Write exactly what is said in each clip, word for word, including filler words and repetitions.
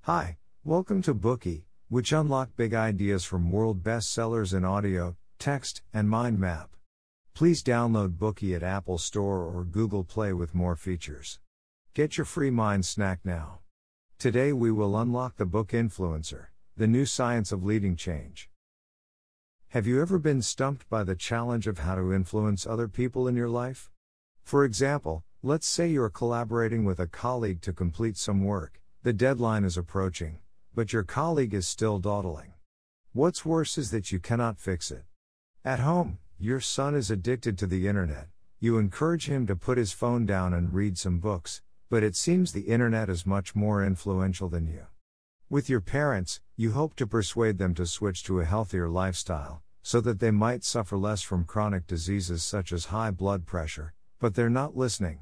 Hi, welcome to Bookey, which unlock big ideas from world bestsellers in audio, text, and mind map. Please download Bookey at Apple Store or Google Play with more features. Get your free mind snack now. Today we will unlock the book Influencer, the new science of leading change. Have you ever been stumped by the challenge of how to influence other people in your life? For example, let's say you're collaborating with a colleague to complete some work. The deadline is approaching, but your colleague is still dawdling. What's worse is that you cannot fix it. At home, your son is addicted to the internet. You encourage him to put his phone down and read some books, but it seems the internet is much more influential than you. With your parents, you hope to persuade them to switch to a healthier lifestyle, so that they might suffer less from chronic diseases such as high blood pressure, but they're not listening.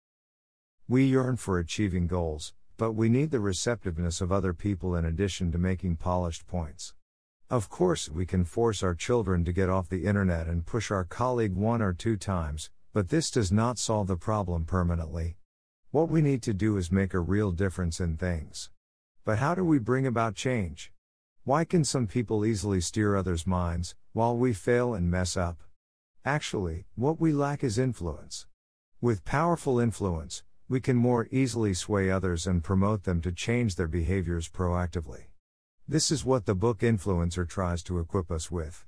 We yearn for achieving goals, but we need the receptiveness of other people in addition to making polished points. Of course, we can force our children to get off the internet and push our colleague one or two times, but this does not solve the problem permanently. What we need to do is make a real difference in things. But how do we bring about change? Why can some people easily steer others' minds, while we fail and mess up? Actually, what we lack is influence. With powerful influence, we can more easily sway others and promote them to change their behaviors proactively. This is what the book Influencer tries to equip us with.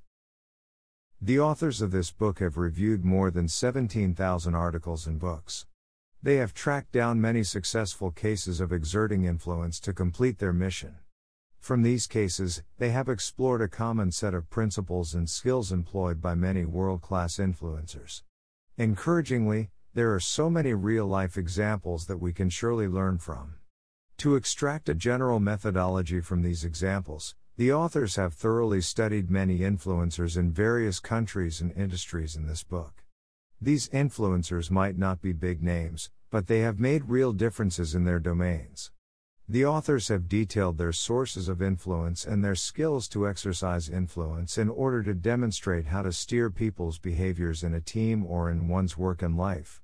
The authors of this book have reviewed more than seventeen thousand articles and books. They have tracked down many successful cases of exerting influence to complete their mission. From these cases, they have explored a common set of principles and skills employed by many world-class influencers. Encouragingly, there are so many real-life examples that we can surely learn from. To extract a general methodology from these examples, the authors have thoroughly studied many influencers in various countries and industries in this book. These influencers might not be big names, but they have made real differences in their domains. The authors have detailed their sources of influence and their skills to exercise influence in order to demonstrate how to steer people's behaviors in a team or in one's work and life.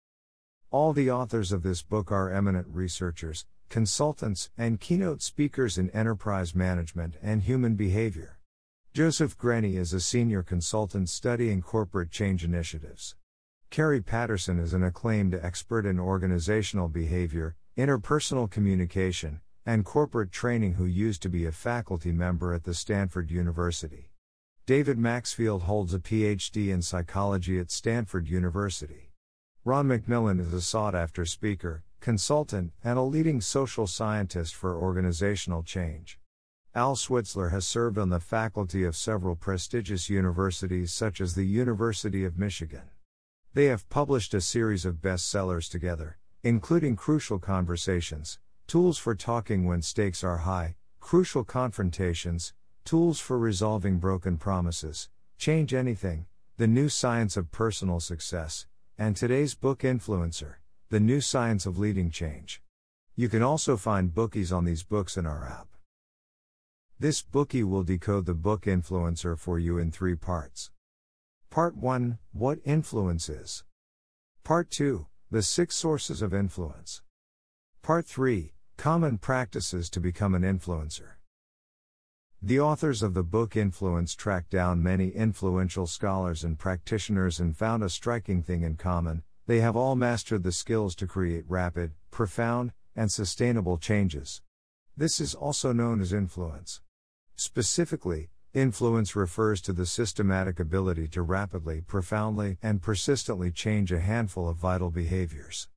All the authors of this book are eminent researchers, consultants, and keynote speakers in enterprise management and human behavior. Joseph Grenny is a senior consultant studying corporate change initiatives. Kerry Patterson is an acclaimed expert in organizational behavior, interpersonal communication, and corporate training who used to be a faculty member at the Stanford University. David Maxfield holds a P H D in psychology at Stanford University. Ron McMillan is a sought-after speaker, consultant, and a leading social scientist for organizational change. Al Switzler has served on the faculty of several prestigious universities such as the University of Michigan. They have published a series of bestsellers together, including Crucial Conversations, Tools for Talking When Stakes Are High, Crucial Confrontations, Tools for Resolving Broken Promises, Change Anything, The New Science of Personal Success, and today's book Influencer, The New Science of Leading Change. You can also find bookies on these books in our app. This Bookey will decode the book Influencer for you in three parts. Part one, What Influence Is. Part two, The Six Sources of Influence. Part three, Common Practices to Become an Influencer. The authors of the book Influence tracked down many influential scholars and practitioners and found a striking thing in common: they have all mastered the skills to create rapid, profound, and sustainable changes. This is also known as influence. Specifically, influence refers to the systematic ability to rapidly, profoundly, and persistently change a handful of vital behaviors.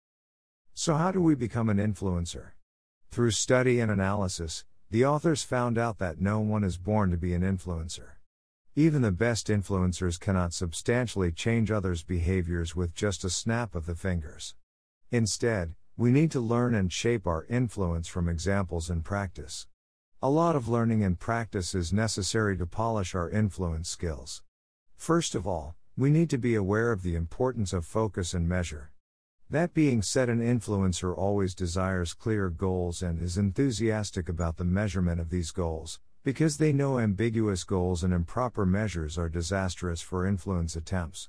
So how do we become an influencer? Through study and analysis, the authors found out that no one is born to be an influencer. Even the best influencers cannot substantially change others' behaviors with just a snap of the fingers. Instead, we need to learn and shape our influence from examples and practice. A lot of learning and practice is necessary to polish our influence skills. First of all, we need to be aware of the importance of focus and measure. That being said, an influencer always desires clear goals and is enthusiastic about the measurement of these goals, because they know ambiguous goals and improper measures are disastrous for influence attempts.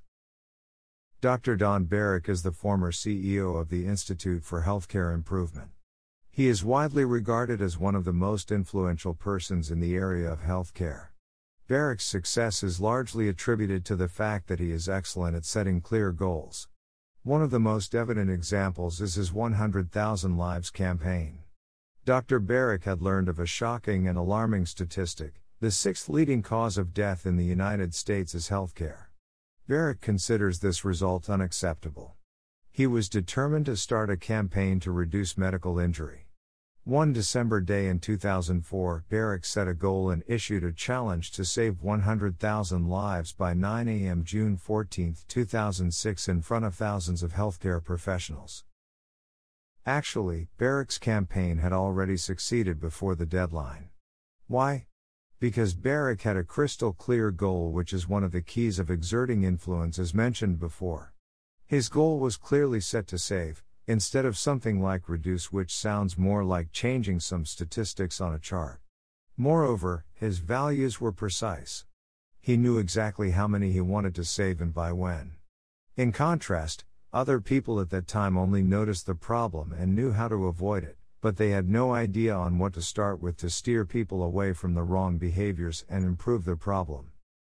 Doctor Don Barrick is the former C E O of the Institute for Healthcare Improvement. He is widely regarded as one of the most influential persons in the area of healthcare. Barrick's success is largely attributed to the fact that he is excellent at setting clear goals. One of the most evident examples is his one hundred thousand Lives campaign. Doctor Barrick had learned of a shocking and alarming statistic: the sixth leading cause of death in the United States is healthcare. Barrick considers this result unacceptable. He was determined to start a campaign to reduce medical injury. One December day in two thousand four, Barrick set a goal and issued a challenge to save one hundred thousand lives by nine a m June fourteenth, two thousand six in front of thousands of healthcare professionals. Actually, Barrick's campaign had already succeeded before the deadline. Why? Because Barrick had a crystal clear goal, which is one of the keys of exerting influence as mentioned before. His goal was clearly set to save, instead of something like reduce, which sounds more like changing some statistics on a chart. Moreover, his values were precise. He knew exactly how many he wanted to save and by when. In contrast, other people at that time only noticed the problem and knew how to avoid it, but they had no idea on what to start with to steer people away from the wrong behaviors and improve the problem.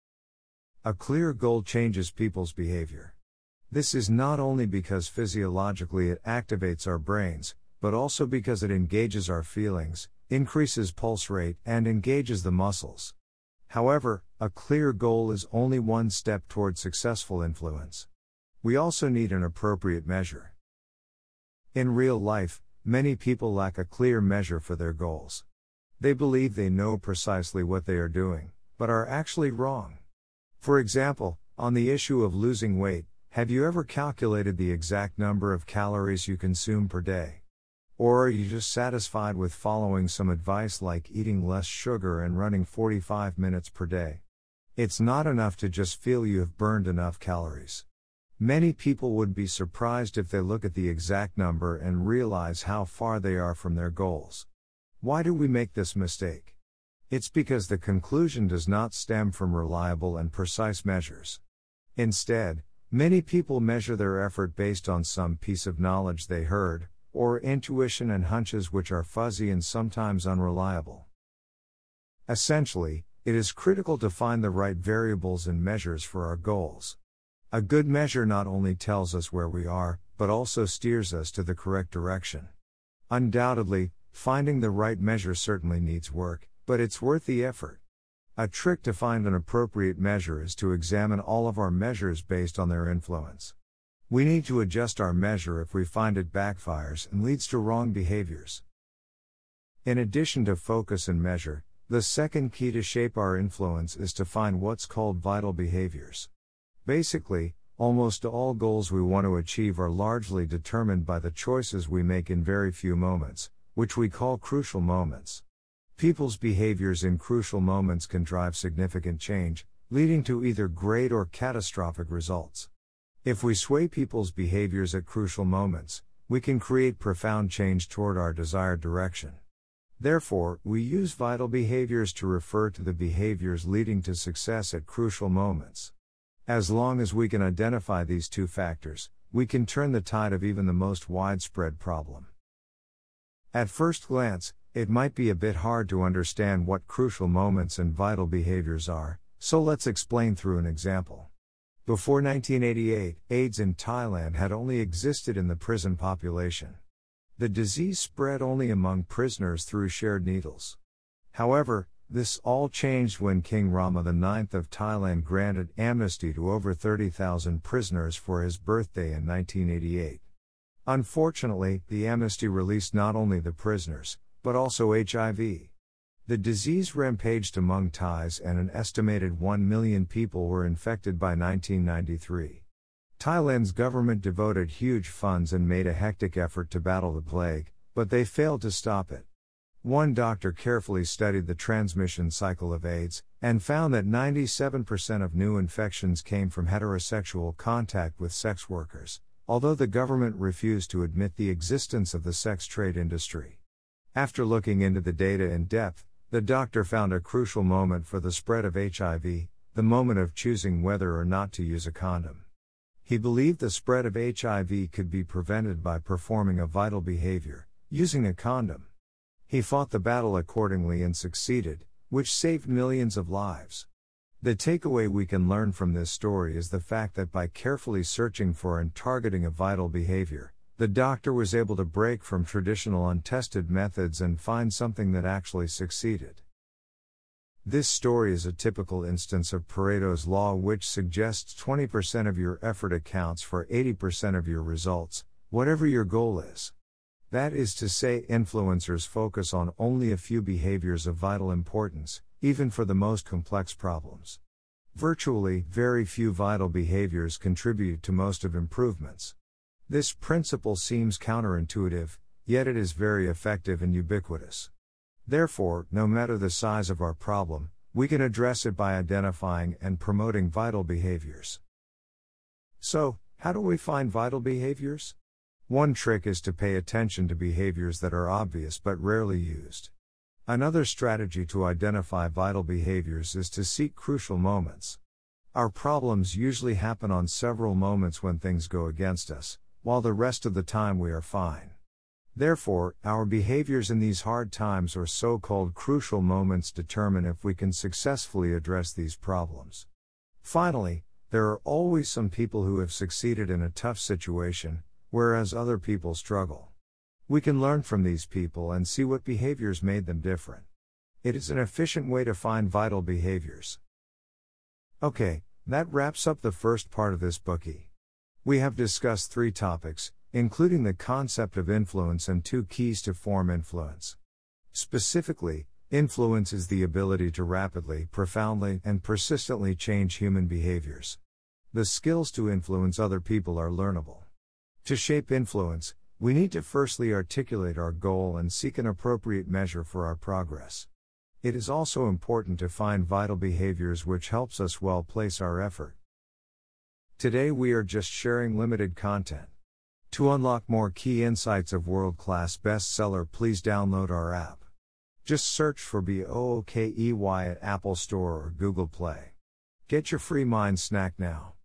A clear goal changes people's behavior. This is not only because physiologically it activates our brains, but also because it engages our feelings, increases pulse rate, and engages the muscles. However, a clear goal is only one step toward successful influence. We also need an appropriate measure. In real life, many people lack a clear measure for their goals. They believe they know precisely what they are doing, but are actually wrong. For example, on the issue of losing weight, have you ever calculated the exact number of calories you consume per day? Or are you just satisfied with following some advice like eating less sugar and running forty-five minutes per day? It's not enough to just feel you have burned enough calories. Many people would be surprised if they look at the exact number and realize how far they are from their goals. Why do we make this mistake? It's because the conclusion does not stem from reliable and precise measures. Instead, many people measure their effort based on some piece of knowledge they heard, or intuition and hunches which are fuzzy and sometimes unreliable. Essentially, it is critical to find the right variables and measures for our goals. A good measure not only tells us where we are, but also steers us to the correct direction. Undoubtedly, finding the right measure certainly needs work, but it's worth the effort. A trick to find an appropriate measure is to examine all of our measures based on their influence. We need to adjust our measure if we find it backfires and leads to wrong behaviors. In addition to focus and measure, the second key to shape our influence is to find what's called vital behaviors. Basically, almost all goals we want to achieve are largely determined by the choices we make in very few moments, which we call crucial moments. People's behaviors in crucial moments can drive significant change, leading to either great or catastrophic results. If we sway people's behaviors at crucial moments, we can create profound change toward our desired direction. Therefore, we use vital behaviors to refer to the behaviors leading to success at crucial moments. As long as we can identify these two factors, we can turn the tide of even the most widespread problem. At first glance, it might be a bit hard to understand what crucial moments and vital behaviors are, so let's explain through an example. Before nineteen eighty-eight, AIDS in Thailand had only existed in the prison population. The disease spread only among prisoners through shared needles. However, this all changed when King Rama the ninth of Thailand granted amnesty to over thirty thousand prisoners for his birthday in nineteen eighty-eight. Unfortunately, the amnesty released not only the prisoners, but also H I V. The disease rampaged among Thais and an estimated one million people were infected by nineteen ninety-three. Thailand's government devoted huge funds and made a hectic effort to battle the plague, but they failed to stop it. One doctor carefully studied the transmission cycle of AIDS, and found that ninety-seven percent of new infections came from heterosexual contact with sex workers, although the government refused to admit the existence of the sex trade industry. After looking into the data in depth, the doctor found a crucial moment for the spread of H I V, the moment of choosing whether or not to use a condom. He believed the spread of H I V could be prevented by performing a vital behavior, using a condom. He fought the battle accordingly and succeeded, which saved millions of lives. The takeaway we can learn from this story is the fact that by carefully searching for and targeting a vital behavior, the doctor was able to break from traditional untested methods and find something that actually succeeded. This story is a typical instance of Pareto's Law, which suggests twenty percent of your effort accounts for eighty percent of your results, whatever your goal is. That is to say, influencers focus on only a few behaviors of vital importance, even for the most complex problems. Virtually, very few vital behaviors contribute to most of improvements. This principle seems counterintuitive, yet it is very effective and ubiquitous. Therefore, no matter the size of our problem, we can address it by identifying and promoting vital behaviors. So, how do we find vital behaviors? One trick is to pay attention to behaviors that are obvious but rarely used. Another strategy to identify vital behaviors is to seek crucial moments. Our problems usually happen on several moments when things go against us, while the rest of the time we are fine. Therefore, our behaviors in these hard times or so-called crucial moments determine if we can successfully address these problems. Finally, there are always some people who have succeeded in a tough situation, whereas other people struggle. We can learn from these people and see what behaviors made them different. It is an efficient way to find vital behaviors. Okay, that wraps up the first part of this bookie. We have discussed three topics, including the concept of influence and two keys to form influence. Specifically, influence is the ability to rapidly, profoundly, and persistently change human behaviors. The skills to influence other people are learnable. To shape influence, we need to firstly articulate our goal and seek an appropriate measure for our progress. It is also important to find vital behaviors which helps us well place our effort. Today we are just sharing limited content. To unlock more key insights of world-class bestseller, please download our app. Just search for Bookie at Apple Store or Google Play. Get your free mind snack now.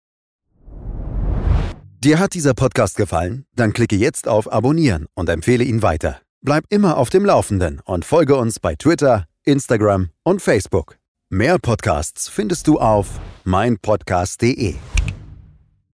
Dir hat dieser Podcast gefallen? Dann klicke jetzt auf Abonnieren und empfehle ihn weiter. Bleib immer auf dem Laufenden und folge uns bei Twitter, Instagram und Facebook. Mehr Podcasts findest du auf mein podcast punkt de.